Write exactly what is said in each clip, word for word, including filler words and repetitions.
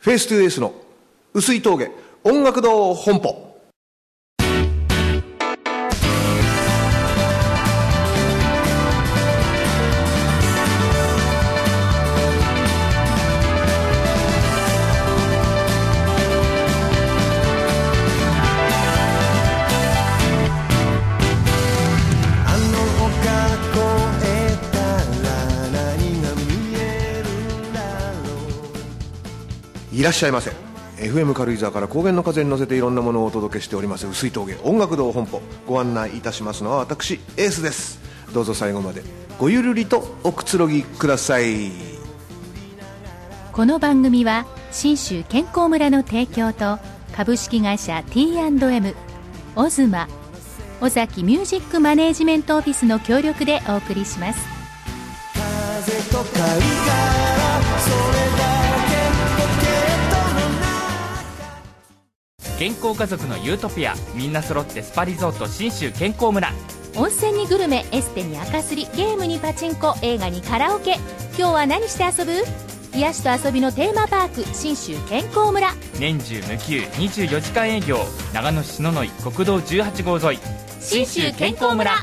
フェイストゥエースの薄い峠音楽堂本舗。いらっしゃいませ。 エフエム 軽井沢から高原の風に乗せていろんなものをお届けしております薄い峠音楽堂本舗。ご案内いたしますのは私エースです。どうぞ最後までごゆるりとおくつろぎください。 この番組は信州健康村の提供と株式会社 ティーアンドエム、 オズマ、尾崎ミュージックマネージメントオフィスの協力でお送りします。 風と貝殻それだ健康家族のユートピア、みんな揃ってスパリゾート信州健康村。 温泉にグルメ、エステに赤すり、ゲームにパチンコ、映画にカラオケ。今日は何して遊ぶ？癒しと遊びのテーマパーク信州健康村。 年中無休にじゅうよじかん営業。長野市篠ノ井国道じゅうはち号沿い信州健康村。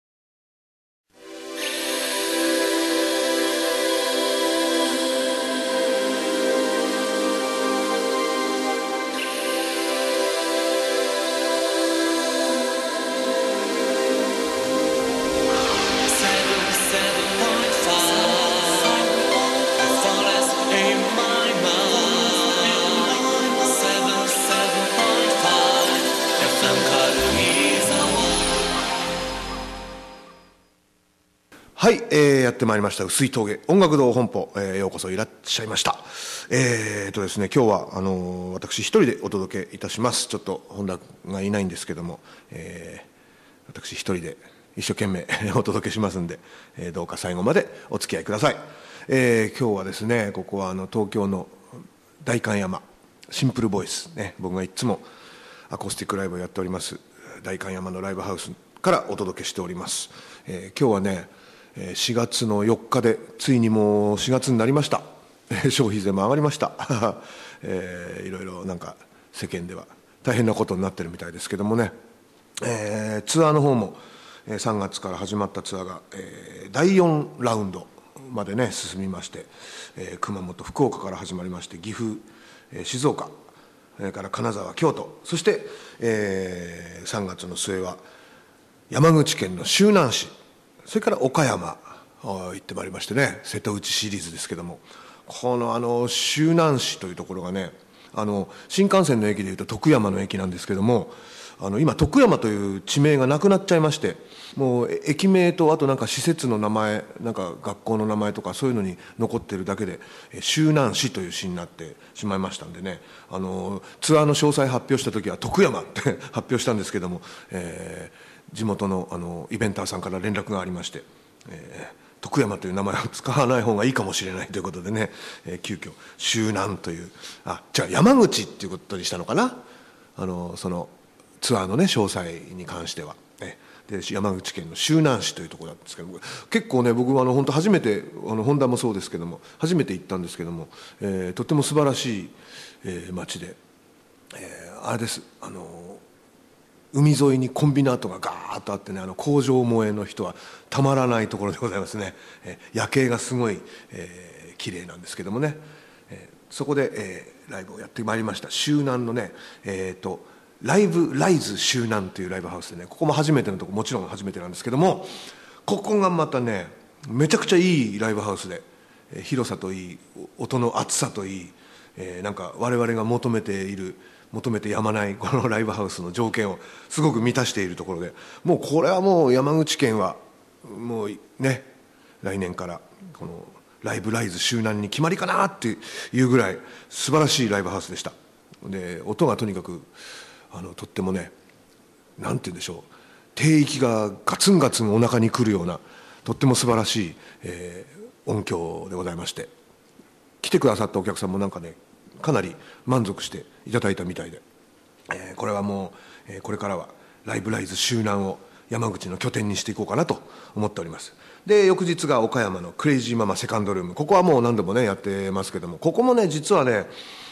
はい、えー、やってまいりました薄い峠音楽堂本舗、えー、ようこそいらっしゃいました。えーとですね今日はあのー、私一人でお届けいたします。ちょっと本田がいないんですけども、えー、私一人で一生懸命お届けしますんで、えー、どうか最後までお付き合いください。えー、今日はですねここはあの東京の代官山シンプルボイスね、僕がいつもアコースティックライブをやっております代官山のライブハウスからお届けしております。えー、今日はねしがつのよっかでついにもうしがつになりました。消費税も上がりました、えー、いろいろなんか世間では大変なことになってるみたいですけどもね、えー、ツアーの方もさんがつから始まったツアーが、えー、だいよんラウンドまでね進みまして、えー、熊本福岡から始まりまして岐阜、えー、静岡それから金沢京都そして、えー、さんがつの末は山口県の周南市それから岡山行ってまいりましてね、瀬戸内シリーズですけども、このあの周南市というところがね、あの新幹線の駅でいうと徳山の駅なんですけども、あの今徳山という地名がなくなっちゃいまして、もう駅名とあとなんか施設の名前、なんか学校の名前とかそういうのに残ってるだけで周南市という市になってしまいましたんでね、あのツアーの詳細発表した時は徳山って発表したんですけども、えー地元 の, あのイベンターさんから連絡がありまして、えー、徳山という名前を使わない方がいいかもしれないということでね、えー、急遽周南というあじゃあ山口っていうことにしたのかな、あのそのツアーのね詳細に関しては、ね、で山口県の周南市というところなんですけども、結構ね僕はあの本当初めてあの本田もそうですけども初めて行ったんですけども、えー、とっても素晴らしい、えー、町で、えー、あれですあの海沿いにコンビナートがガーッとあってね、あの工場萌えの人はたまらないところでございますね。え夜景がすごい、えー、綺麗なんですけどもね、えー、そこで、えー、ライブをやってまいりました。周南のね、えーとライブライズ周南というライブハウスでね、ここも初めてのとこ、もちろん初めてなんですけども、ここがまたねめちゃくちゃいいライブハウスで、えー、広さといい音の厚さといい、えー、なんか我々が求めている求めてやまないこのライブハウスの条件をすごく満たしているところで、もうこれはもう山口県はもうね来年からこのライブライズ周南に決まりかなっていうぐらい素晴らしいライブハウスでした。で音がとにかくあのとってもねなんて言うんでしょう、低域がガツンガツンお腹にくるようなとっても素晴らしい、えー、音響でございまして、来てくださったお客さんもなんかねかなり満足していただいたみたいで、えー、これはもう、えー、これからはライブライズ周南を山口の拠点にしていこうかなと思っております。で翌日が岡山のクレイジーママセカンドルーム、ここはもう何度もねやってますけども、ここもね実はね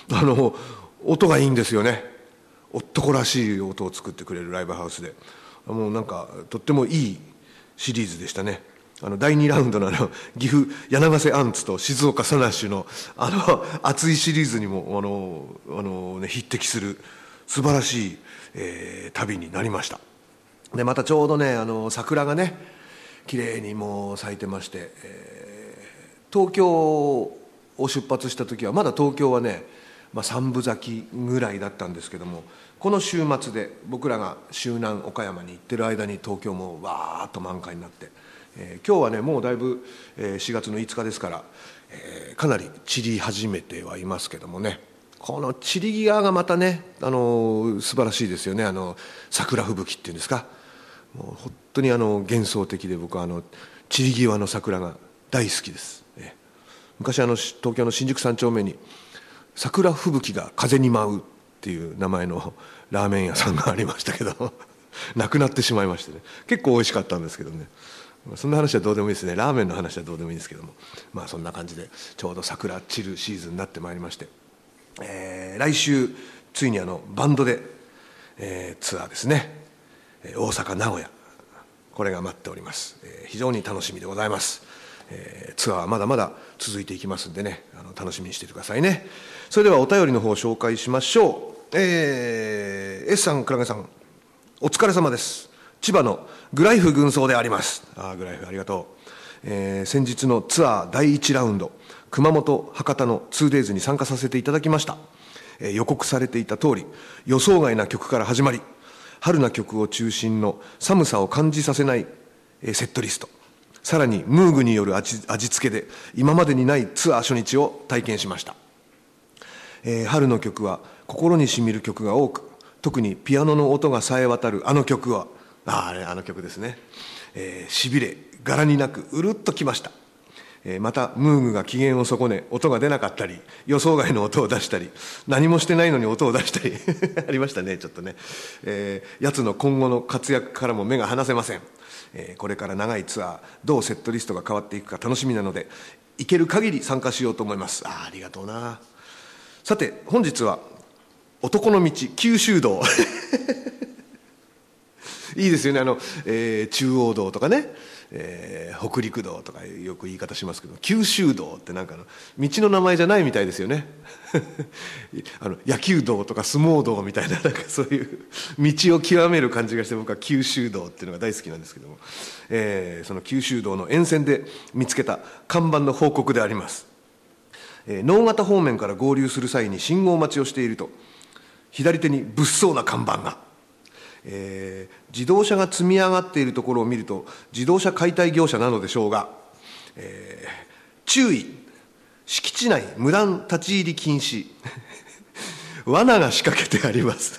あの音がいいんですよね。男らしい音を作ってくれるライブハウスで、もうなんかとってもいいシリーズでしたね。あのだいにラウンドのあの岐阜柳瀬アンツと静岡サナッシュのあの熱いシリーズにもあのあの、ね、匹敵する素晴らしい、えー、旅になりました。でまたちょうどね、あの桜がね綺麗にもう咲いてまして、えー、東京を出発した時はまだ東京はね、まあ、三分咲きぐらいだったんですけども、この週末で僕らが周南岡山に行ってる間に東京もわーっと満開になって、えー、今日はねもうだいぶ、えー、しがつのいつかですから、えー、かなり散り始めてはいますけどもね、この散り際がまたね、あのー、素晴らしいですよね。あの桜吹雪っていうんですか、もう本当にあの幻想的で、僕はあの散り際の桜が大好きです、えー、昔あの東京の新宿三丁目に桜吹雪が風に舞うっていう名前のラーメン屋さんがありましたけどなくなってしまいましてね、結構美味しかったんですけどね、そんな話はどうでもいいですね。ラーメンの話はどうでもいいんですけども、まあそんな感じでちょうど桜散るシーズンになってまいりまして、えー、来週ついにあのバンドで、えー、ツアーですね、大阪名古屋、これが待っております、えー、非常に楽しみでございます、えー、ツアーはまだまだ続いていきますんでね、あの楽しみにしていてくださいね。それではお便りの方を紹介しましょう。えー、S さん、倉毛さん、お疲れ様です。千葉のグライフ軍曹であります。あ、グライフありがとう。えー、先日のツアーだいいちラウンド、熊本博多の ツーデイズ に参加させていただきました。えー、予告されていた通り、予想外な曲から始まり、春な曲を中心の寒さを感じさせない、えー、セットリスト、さらにムーグによる 味, 味付けで今までにないツアー初日を体験しました。えー、春の曲は心にしみる曲が多く、特にピアノの音がさえ渡るあの曲は、あ, あ, れあの曲ですね、えー、しびれ柄になくうるっときました。えー、またムーグが機嫌を損ね音が出なかったり、予想外の音を出したり、何もしてないのに音を出したりありましたね、ちょっとね、えー、やつの今後の活躍からも目が離せません。えー、これから長いツアー、どうセットリストが変わっていくか楽しみなので、行ける限り参加しようと思います。あ, ありがとうな。さて本日は男の道九州道いいですよね、あの、えー、中央道とかね、えー、北陸道とかよく言い方しますけど、九州道ってなんかの道の名前じゃないみたいですよねあの野球道とか相撲道みたいな、なんかそういう道を極める感じがして、僕は九州道っていうのが大好きなんですけども、えー、その九州道の沿線で見つけた看板の報告であります。えー、直方方面から合流する際に信号待ちをしていると、左手に物騒な看板が、えー、自動車が積み上がっているところを見ると自動車解体業者なのでしょうが、えー、注意、敷地内無断立ち入り禁止罠が仕掛けてあります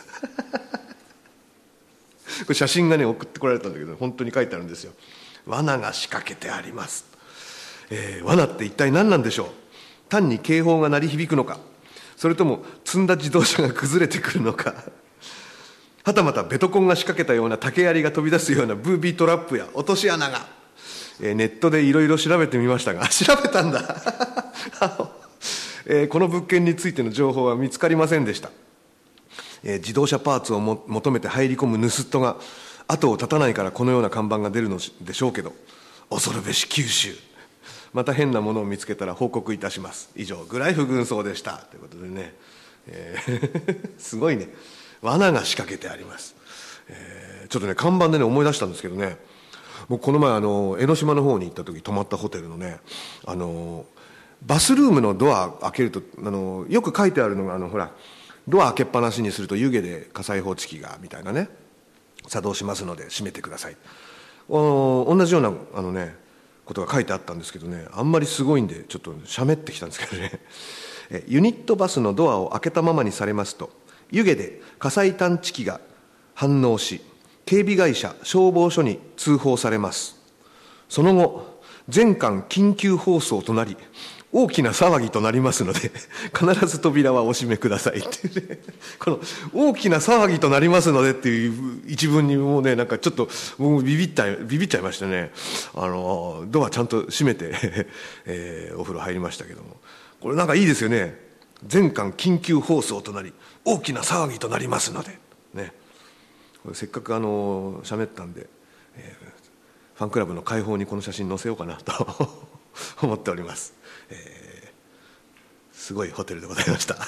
これ写真がね送ってこられたんだけど、本当に書いてあるんですよ。罠が仕掛けてあります、えー、罠って一体何なんでしょう。単に警報が鳴り響くのか、それとも積んだ自動車が崩れてくるのか、はたまたベトコンが仕掛けたような竹槍が飛び出すようなブービートラップや落とし穴が、えー、ネットでいろいろ調べてみましたが調べたんだえー、この物件についての情報は見つかりませんでした。えー、自動車パーツをも求めて入り込む盗人が後を絶たないからこのような看板が出るのでしょうけど、恐るべし九州、また変なものを見つけたら報告いたします。以上、グライフ軍曹でしたということでね、えー、すごいね、罠が仕掛けてあります。えー、ちょっとね看板でね思い出したんですけどね、僕この前あの江ノ島の方に行った時泊まったホテルのね、あのバスルームのドア開けると、あのよく書いてあるのが、あのほらドア開けっぱなしにすると湯気で火災報知器がみたいなね、作動しますので閉めてください。あの同じようなあのねことが書いてあったんですけどね、あんまりすごいんでちょっとしゃべってきたんですけどねユニットバスのドアを開けたままにされますと、湯気で火災探知機が反応し、警備会社消防署に通報されます。その後全館緊急放送となり、大きな騒ぎとなりますので必ず扉はお閉めくださいっていうねこの大きな騒ぎとなりますのでっていう一文にもうね、なんかちょっともうビビったビビっちゃいましてね、あのドアちゃんと閉めて、えー、お風呂入りましたけども、これなんかいいですよね。 全館緊急放送となり大きな騒ぎとなりますので、ね、これせっかくあの喋ったんで、えー、ファンクラブの会報にこの写真載せようかなと思っております、えー、すごいホテルでございました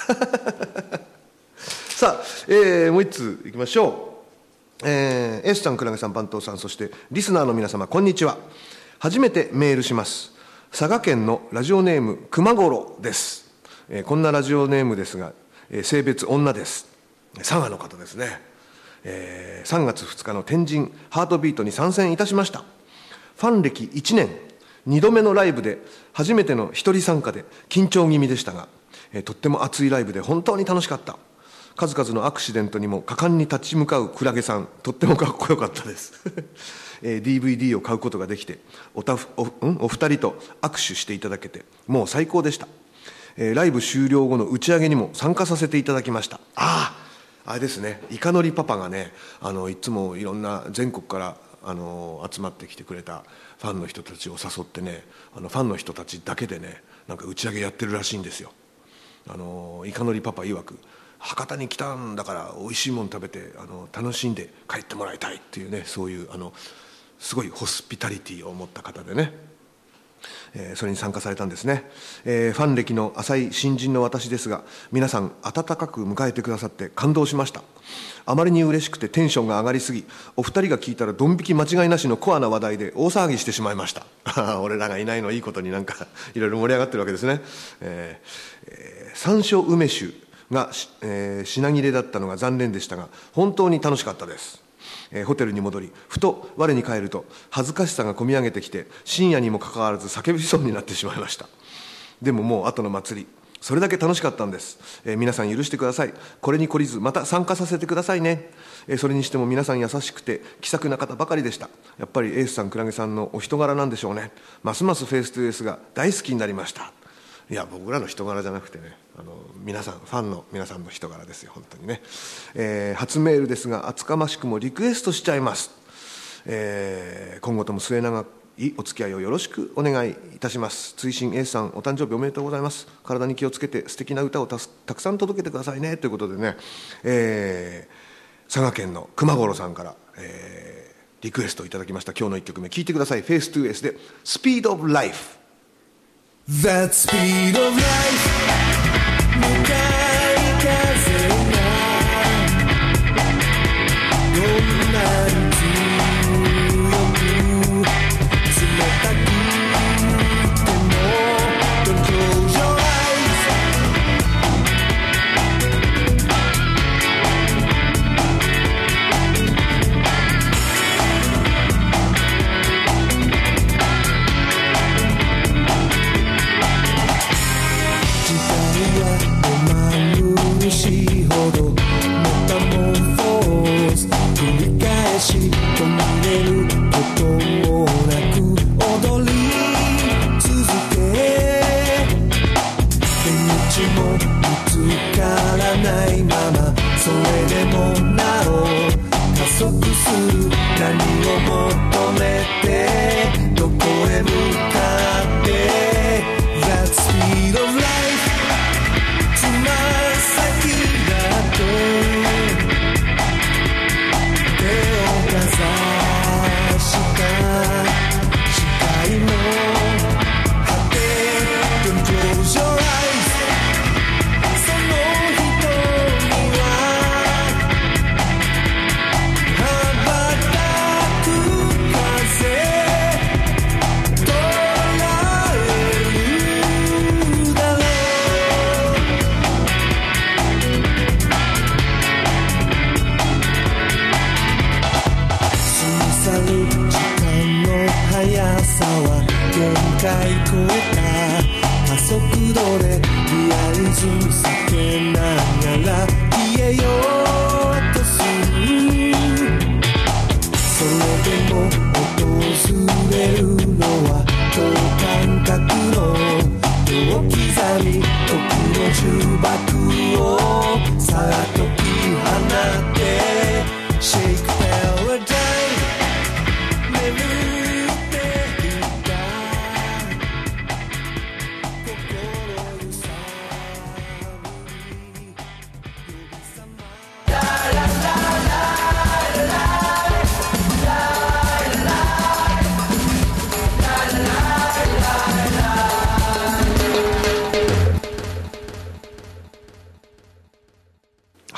さあ、えー、もう一通いきましょう。えー、エースさん、クラゲさん、番頭さん、そしてリスナーの皆様、こんにちは。初めてメールします。佐賀県のラジオネーム熊五郎です。えー、こんなラジオネームですが、えー、性別女です。佐賀の方ですね。えー、さんがつふつかの天神ハートビートに参戦いたしました。ファン歴いちねん、にどめのライブで初めての一人参加で緊張気味でしたが、えー、とっても熱いライブで本当に楽しかった。数々のアクシデントにも果敢に立ち向かうクラゲさん、とってもかっこよかったです、えー、ディーブイディー を買うことができて お, たお, んお二人と握手していただけてもう最高でした。えー、ライブ終了後の打ち上げにも参加させていただきました。ああ、あれですね、イカのりパパがね、あのいつもいろんな全国からあの集まってきてくれたファンの人たちを誘ってね、あのファンの人たちだけでね、なんか打ち上げやってるらしいんですよ。あのイカのりパパ曰く、博多に来たんだから美味しいもの食べてあの楽しんで帰ってもらいたいっていうね、そういうあのすごいホスピタリティを持った方でね、えー、それに参加されたんですね。えー、ファン歴の浅い新人の私ですが、皆さん温かく迎えてくださって感動しました。あまりに嬉しくてテンションが上がりすぎ、お二人が聞いたらドン引き間違いなしのコアな話題で大騒ぎしてしまいました俺らがいないのいいことになんかいろいろ盛り上がってるわけですね。えーえー、山椒梅酒が、えー、品切れだったのが残念でしたが、本当に楽しかったです。えー、ホテルに戻り、ふと我に返ると恥ずかしさがこみ上げてきて、深夜にもかかわらず叫びそうになってしまいました。でももう後の祭り、それだけ楽しかったんです。えー、皆さん許してください。これに懲りずまた参加させてくださいね。えー、それにしても皆さん優しくて気さくな方ばかりでした。やっぱりエースさん、クラゲさんのお人柄なんでしょうね。ますますフェイストゥエースが大好きになりました。いや、僕らの人柄じゃなくてね、あの皆さん、ファンの皆さんの人柄ですよ、本当にね。えー、初メールですが、厚かましくもリクエストしちゃいます。えー、今後とも末永いお付き合いをよろしくお願いいたします。追伸エースさん、お誕生日おめでとうございます。体に気をつけて素敵な歌を た, たくさん届けてくださいね、ということでね、えー、佐賀県の熊五郎さんから、えー、リクエストをいただきました。今日のいっきょくめ聴いてください。フェイストゥエースでスピードオブライフ。 That speed of life 向かい風がどんなに強く冷たくても Don't close your eyes しいほどメタモンフォーズ繰り返し途切れることもなく踊り続け出口も見つからないままそれでもなお加速する何を求めてどこへ向かって That speed of lifeつま先だって手をかざした視界の果て Don't close your eyes その瞳は羽ばたく風捉えるだろう時間の速さは限界超えた加速度でリアリズム避けながら消えようとするそれでも訪れるのは等間隔の秒刻み時の重爆をさあ解き放って Shake Paradise心揺さぶ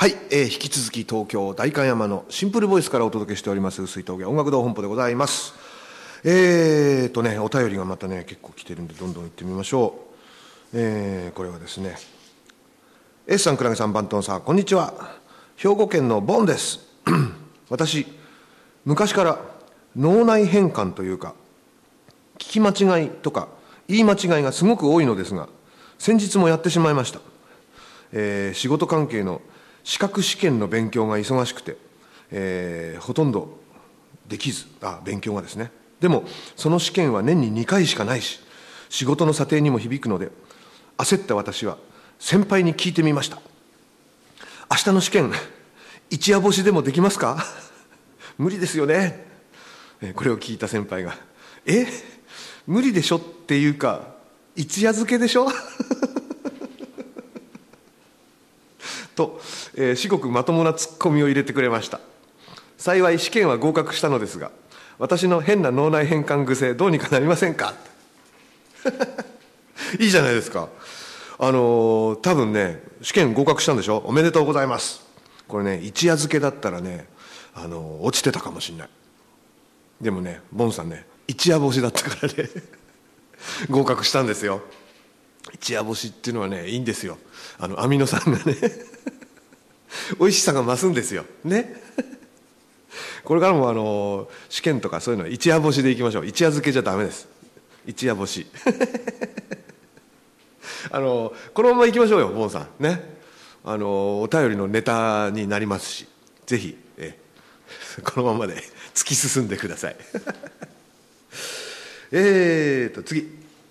はい、えー、引き続き東京代官山のシンプルボイスからお届けしております碓氷峠音楽堂本舗でございます。えーとねお便りがまたね結構来てるんでどんどん行ってみましょう。えー、これはですね S さん、クラゲさん、バントンさん、こんにちは。兵庫県のボンです。私昔から脳内変換というか聞き間違いとか言い間違いがすごく多いのですが、先日もやってしまいました。えー、仕事関係の資格試験の勉強が忙しくて、えー、ほとんどできず、あ、勉強がですね。でも、その試験は年ににかいしかないし、仕事の査定にも響くので、焦った私は先輩に聞いてみました。明日の試験、一夜干しでもできますか？無理ですよね。これを聞いた先輩が、え？無理でしょっていうか、一夜漬けでしょと、えー、至極まともなツッコミを入れてくれました。幸い試験は合格したのですが、私の変な脳内変換癖どうにかなりませんか？いいじゃないですか。あのー、多分ね試験合格したんでしょ。おめでとうございます。これね一夜漬けだったらね、あのー、落ちてたかもしれない。でもねボンさんね一夜干しだったからね合格したんですよ。一夜干しっていうのはねいいんですよ。あのアミノ酸がね美味しさが増すんですよね。これからもあの試験とかそういうのは一夜干しでいきましょう。一夜漬けじゃダメです。一夜干しあのこのままいきましょうよボンさんね。あのお便りのネタになりますし、ぜひえこのままで突き進んでくださいえーと次、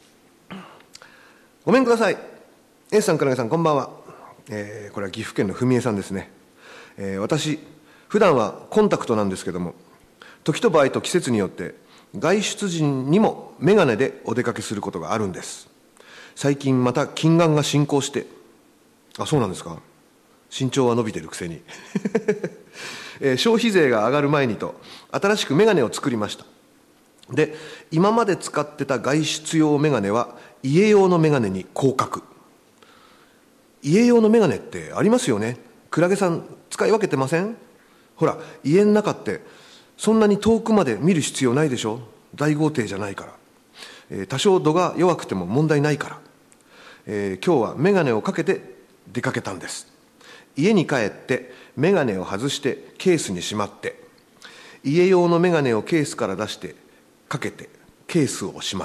ごめんください。 A さん、クラゲさん、こんばんは。えー、これは岐阜県の文江さんですね。えー、私普段はコンタクトなんですけども、時と場合と季節によって外出時にも眼鏡でお出かけすることがあるんです。最近また近眼が進行して、あ、そうなんですか。身長は伸びてるくせに、えー、消費税が上がる前にと新しく眼鏡を作りました。で、今まで使ってた外出用眼鏡は家用の眼鏡に降格。家用の眼鏡ってありますよね。クラゲさん使い分けてません？ほら家の中ってそんなに遠くまで見る必要ないでしょ。大豪邸じゃないから、えー、多少度が弱くても問題ないから、えー、今日は眼鏡をかけて出かけたんです。家に帰って眼鏡を外してケースにしまって、家用の眼鏡をケースから出してかけてケースをしまって、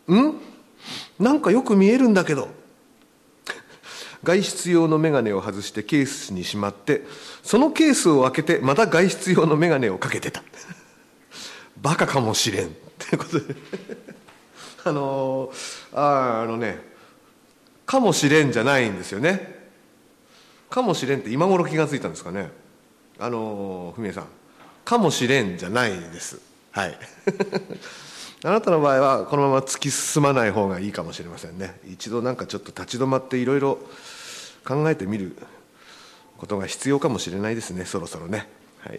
ん？なんかよく見えるんだけど。外出用の眼鏡を外してケースにしまって、そのケースを開けてまた外出用の眼鏡をかけてた。バカかもしれんってことであのー、あ, あのねかもしれんじゃないんですよね。かもしれんって今頃気がついたんですかね。あのー、文江さん、かもしれんじゃないです。はいあなたの場合はこのまま突き進まない方がいいかもしれませんね。一度なんかちょっと立ち止まっていろいろ考えてみることが必要かもしれないですね、そろそろね。はい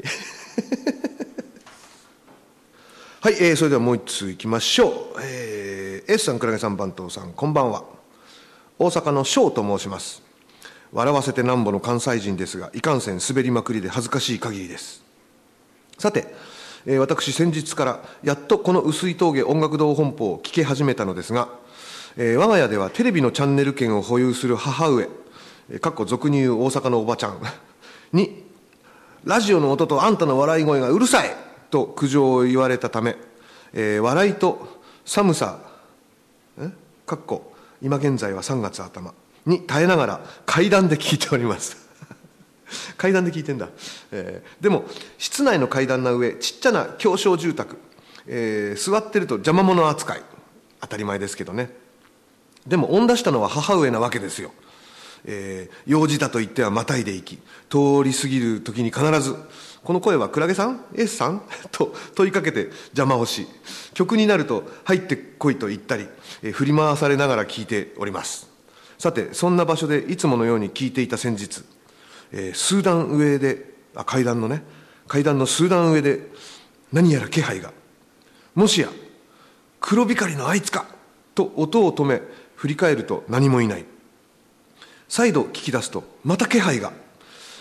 はい、えー、それではもう一通いきましょう。えー、S さん、クラゲさん、番頭さん、こんばんは。大阪の翔と申します。笑わせてなんぼの関西人ですが、いかんせん滑りまくりで恥ずかしい限りです。さて、えー、私先日からやっとこの碓氷峠音楽堂本舗を聞き始めたのですが、えー、我が家ではテレビのチャンネル権を保有する母上、かっこ俗に言う大阪のおばちゃんに、ラジオの音とあんたの笑い声がうるさいと苦情を言われたため、えー、笑いと寒さ、えかっこ今現在はさんがつ頭に耐えながら階段で聞いております階段で聞いてんだ、えー、でも室内の階段の上、ちっちゃな狭小住宅、えー、座ってると邪魔者扱い、当たり前ですけどね。でも追ん出したのは母上なわけですよ。えー、用事だと言ってはまたいでいき、通り過ぎる時に必ずこの声はクラゲさん ?S さんと問いかけて邪魔をし、曲になると入ってこいと言ったり、えー、振り回されながら聞いております。さて、そんな場所でいつものように聞いていた先日、えー、数段上で、あ、階段のね、階段の数段上で何やら気配が、もしや黒光りのあいつかと音を止め振り返ると何もいない。再度聞き出すとまた気配が、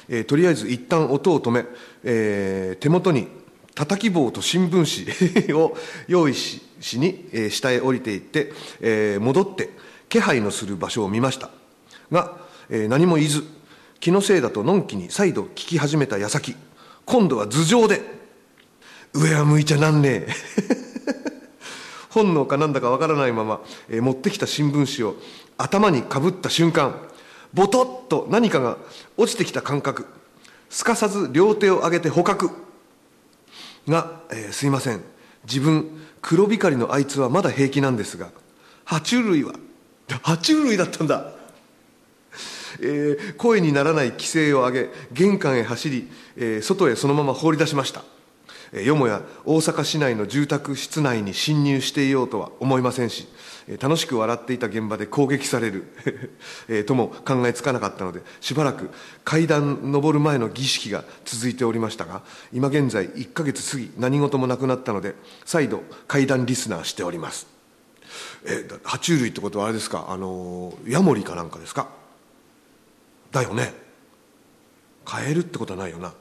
えー、とりあえず一旦音を止め、えー、手元に叩き棒と新聞紙を用意 し, しに、えー、下へ降りていって、えー、戻って気配のする場所を見ましたが、えー、何も言いず、気のせいだとのんきに再度聞き始めた矢先、今度は頭上で、上は向いちゃなんねえ本能かなんだかわからないまま、えー、持ってきた新聞紙を頭にかぶった瞬間、ボトッと何かが落ちてきた感覚、すかさず両手を上げて捕獲が、えー、すいません、自分黒光りのあいつはまだ平気なんですが、爬虫類は爬虫類だったんだ。えー、声にならない規制を上げ、玄関へ走り、えー、外へそのまま放り出しました。えー、よもや大阪市内の住宅室内に侵入していようとは思いませんし、えー、楽しく笑っていた現場で攻撃される、えー、とも考えつかなかったので、しばらく階段登る前の儀式が続いておりましたが、今現在いっかげつ過ぎ何事もなくなったので、再度階段リスナーしております。えー、爬虫類ってことはあれですか、あのー、ヤモリかなんかですかだよね。カエルってことはないよな、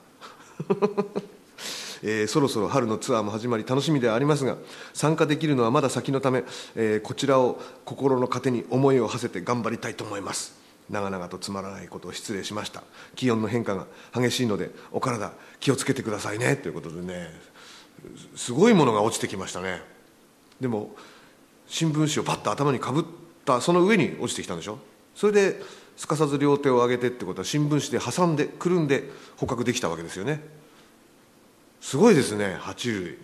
えー、そろそろ春のツアーも始まり楽しみではありますが、参加できるのはまだ先のため、えー、こちらを心の糧に思いを馳せて頑張りたいと思います。長々とつまらないことを失礼しました。気温の変化が激しいのでお体気をつけてくださいねということでね、すごいものが落ちてきましたね。でも新聞紙をパッと頭にかぶったその上に落ちてきたんでしょ。それですかさず両手を上げてってことは、新聞紙で挟んでくるんで捕獲できたわけですよね。すごいですね、爬虫類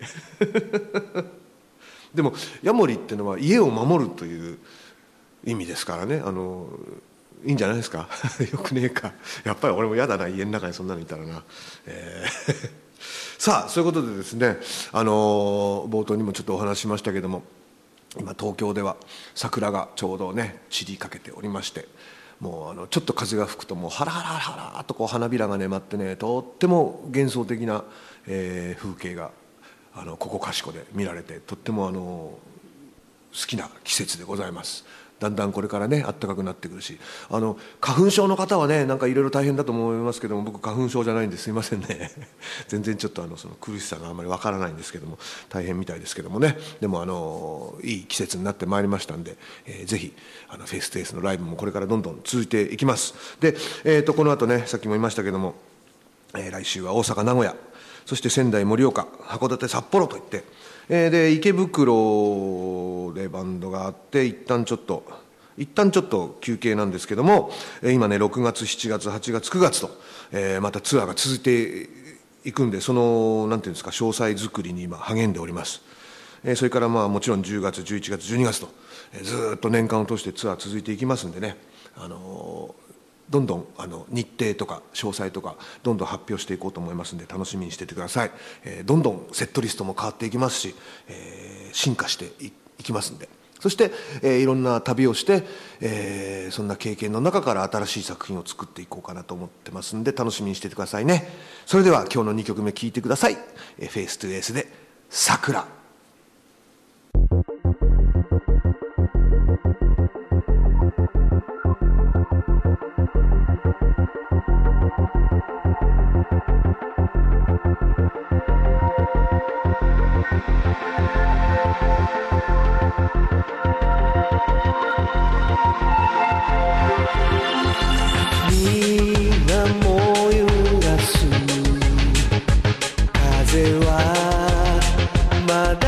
でもヤモリってのは家を守るという意味ですからね、あのいいんじゃないですかよくねえか、やっぱり俺も嫌だな、家の中にそんなのいたらな、えー、さあそういうことでですね、あの冒頭にもちょっとお話ししましたけども、今東京では桜がちょうどね散りかけておりまして、もうあのちょっと風が吹くともうハラハラハラとこう花びらがね舞ってね、とっても幻想的な、えー、風景があのここかしこで見られて、とってもあの好きな季節でございます。だんだんこれからね暖かくなってくるし、あの花粉症の方はねなんかいろいろ大変だと思いますけども、僕花粉症じゃないんですいませんね全然ちょっとあのその苦しさがあまりわからないんですけども、大変みたいですけどもね。でもあのいい季節になってまいりましたんで、えー、ぜひあのフェイストゥフェイスのライブもこれからどんどん続いていきます。で、えー、とこの後ねさっきも言いましたけども、えー、来週は大阪名古屋、そして仙台盛岡函館札幌といって、えー、で池袋でバンドがあって、一旦ちょっと一旦ちょっと休憩なんですけども、今ねろくがつしちがつはちがつくがつと、えー、またツアーが続いていくんで、そのなんていうんですか詳細作りに今励んでおります。えー、それからまあもちろんじゅうがつじゅういちがつじゅうにがつと、えー、ずっと年間を通してツアー続いていきますんでね、あのーどんどんあの日程とか詳細とかどんどん発表していこうと思いますので楽しみにしていてください。えー、どんどんセットリストも変わっていきますし、えー、進化して い, いきますんで、そして、えー、いろんな旅をして、えー、そんな経験の中から新しい作品を作っていこうかなと思ってますんで楽しみにしていてくださいね。それでは今日のにきょくめ聴いてください。えー、フェイストゥフェイスで桜。 風はま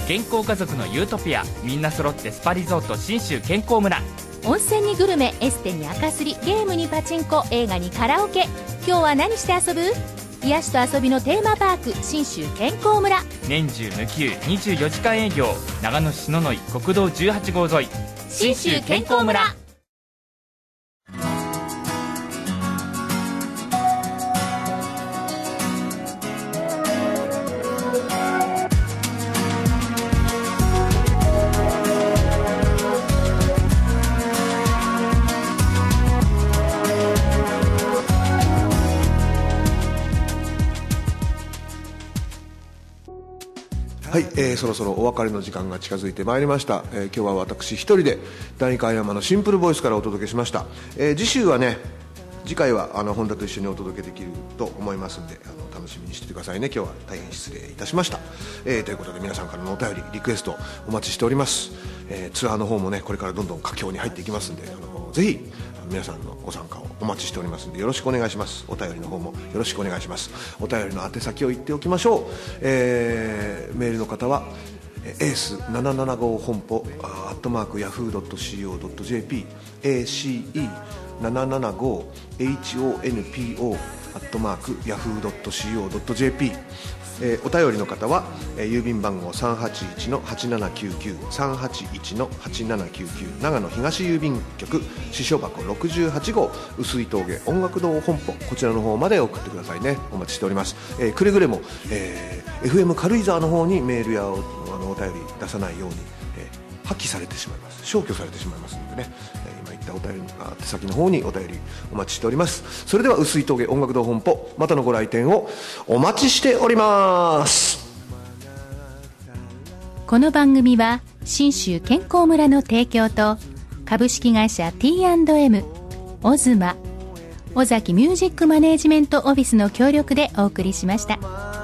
健康家族のユートピア、みんな揃ってスパリゾート信州健康村。 温泉にグルメ、エステに赤すり、ゲームにパチンコ、映画にカラオケ。今日は何して遊ぶ？癒しと遊びのテーマパーク、信州健康村。 年中無休にじゅうよじかん営業、長野市篠ノ井国道じゅうはち号沿い、 信州健康村。 はい、えー、そろそろお別れの時間が近づいてまいりました。えー、今日は私一人で代官山のシンプルボイスからお届けしました。えー、次週はね、次回はあの本田と一緒にお届けできると思いますので、あの楽しみにしててくださいね。今日は大変失礼いたしました。えー、ということで皆さんからのお便り、リクエストお待ちしております。えー、ツアーの方もね、これからどんどん佳境に入っていきますんで、あのぜひ皆さんのご参加をお待ちしておりますので、よろしくお願いします。お便りの方もよろしくお願いします。お便りの宛先を言っておきましょう。えー、メールの方はエースななななご本舗アットマークヤフー ドットシーオー ドット ジェーピー エーシーイーななななご エイチオーエヌピーオー アットマークヤフー ドットシーオー ドット ジェーピー。えー、お便りの方は、えー、郵便番号 さんはちいちのはちななきゅうきゅう さんはちいちのはちななきゅうきゅう、長野東郵便局支所箱ろくじゅうはち号碓井峠音楽堂本舗、こちらの方まで送ってくださいね。お待ちしております。えー、くれぐれも、えー、エフエム 軽井沢の方にメールや お, あのお便り出さないように、えー、破棄されてしまいます。消去されてしまいますのでね、えー、今言ったお便り宛先の方にお便りお待ちしております。それでは碓井峠音楽堂本舗、またのご来店をお待ちしております。 この番組は信州健康村の提供と株式会社 ティーアンドエム、 オズマ、尾崎ミュージックマネージメントオフィスの協力でお送りしました。